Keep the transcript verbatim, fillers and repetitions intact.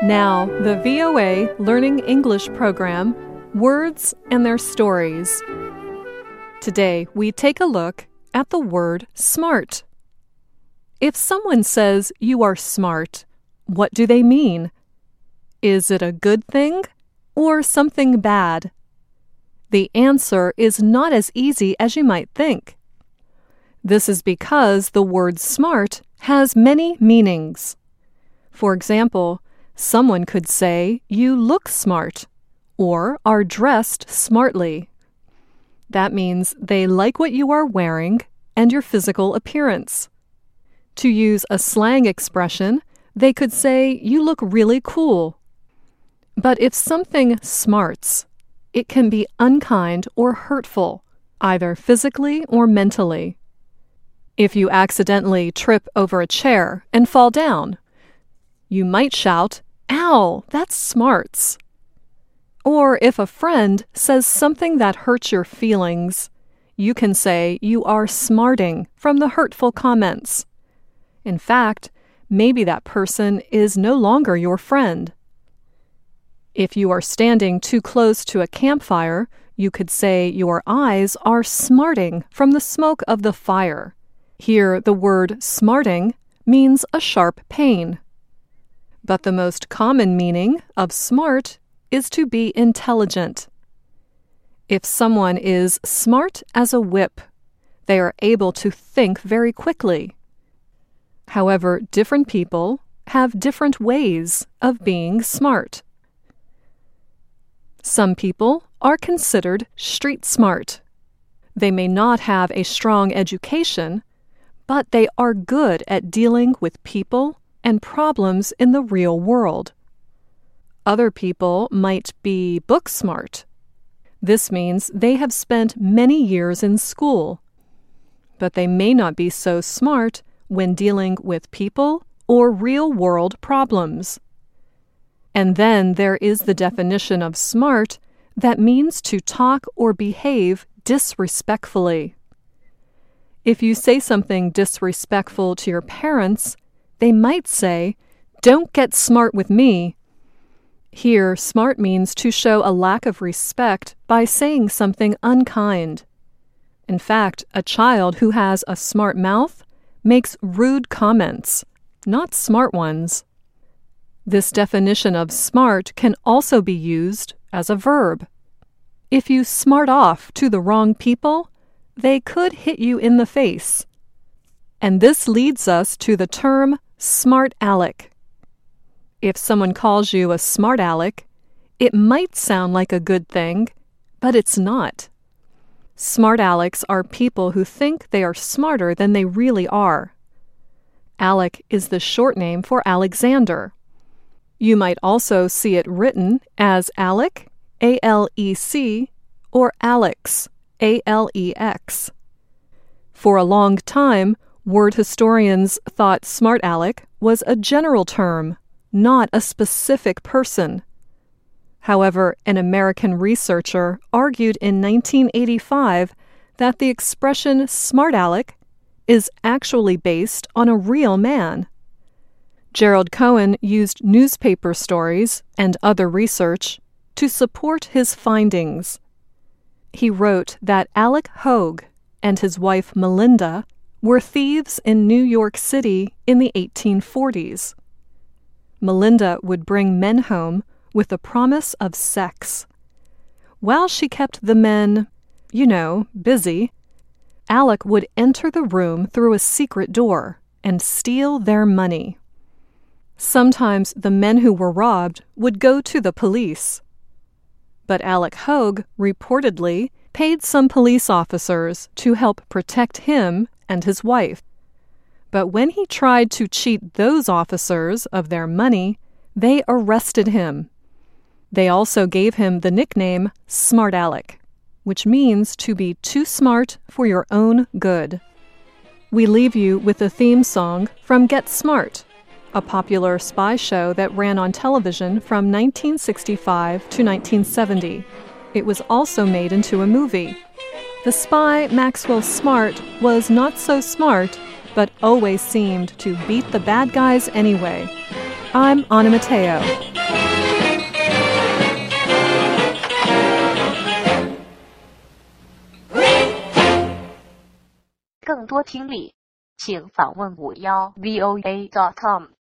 Now, the V O A Learning English program, Words and Their Stories. Today, we take a look at the word smart. If someone says you are smart, what do they mean? Is it a good thing or something bad? The answer is not as easy as you might think. This is because the word smart has many meanings. For example, someone could say you look smart or are dressed smartly. That means they like what you are wearing and your physical appearance. To use a slang expression, they could say you look really cool. But if something smarts, it can be unkind or hurtful, either physically or mentally. If you accidentally trip over a chair and fall down, you might shout, "Ow, that's smarts." Or if a friend says something that hurts your feelings, you can say you are smarting from the hurtful comments. In fact, maybe that person is no longer your friend. If you are standing too close to a campfire, you could say your eyes are smarting from the smoke of the fire. Here, the word smarting means a sharp pain. But the most common meaning of smart is to be intelligent. If someone is smart as a whip, they are able to think very quickly. However, different people have different ways of being smart. Some people are considered street smart. They may not have a strong education, but they are good at dealing with people and problems in the real world. Other people might be book smart. This means they have spent many years in school, but they may not be so smart when dealing with people or real-world problems. And then there is the definition of smart that means to talk or behave disrespectfully. If you say something disrespectful to your parents, they might say, "Don't get smart with me." Here, smart means to show a lack of respect by saying something unkind. In fact, a child who has a smart mouth makes rude comments, not smart ones. This definition of smart can also be used as a verb. If you smart off to the wrong people, they could hit you in the face. And this leads us to the term smart aleck. If someone calls you a smart aleck, it might sound like a good thing, but it's not. Smart alecks are people who think they are smarter than they really are. Alec is the short name for Alexander. You might also see it written as Alec, A L E C, or Alex, A L E X. For a long time, word historians thought smart aleck was a general term, not a specific person. However, an American researcher argued in nineteen eighty-five that the expression smart aleck is actually based on a real man. Gerald Cohen used newspaper stories and other research to support his findings. He wrote that Alec Hogue and his wife Melinda were thieves in New York City in the eighteen forties. Melinda would bring men home with the promise of sex. While she kept the men, you know, busy, Alec would enter the room through a secret door and steal their money. Sometimes the men who were robbed would go to the police. But Alec Hogue reportedly paid some police officers to help protect him and his wife. But when he tried to cheat those officers of their money, they arrested him. They also gave him the nickname Smart Aleck, which means to be too smart for your own good. We leave you with a theme song from Get Smart, a popular spy show that ran on television from nineteen sixty-five to nineteen seventy. It was also made into a movie. The spy, Maxwell Smart, was not so smart, but always seemed to beat the bad guys anyway. I'm Anna Matteo. 更多听力，请访问五幺 V O A dot com。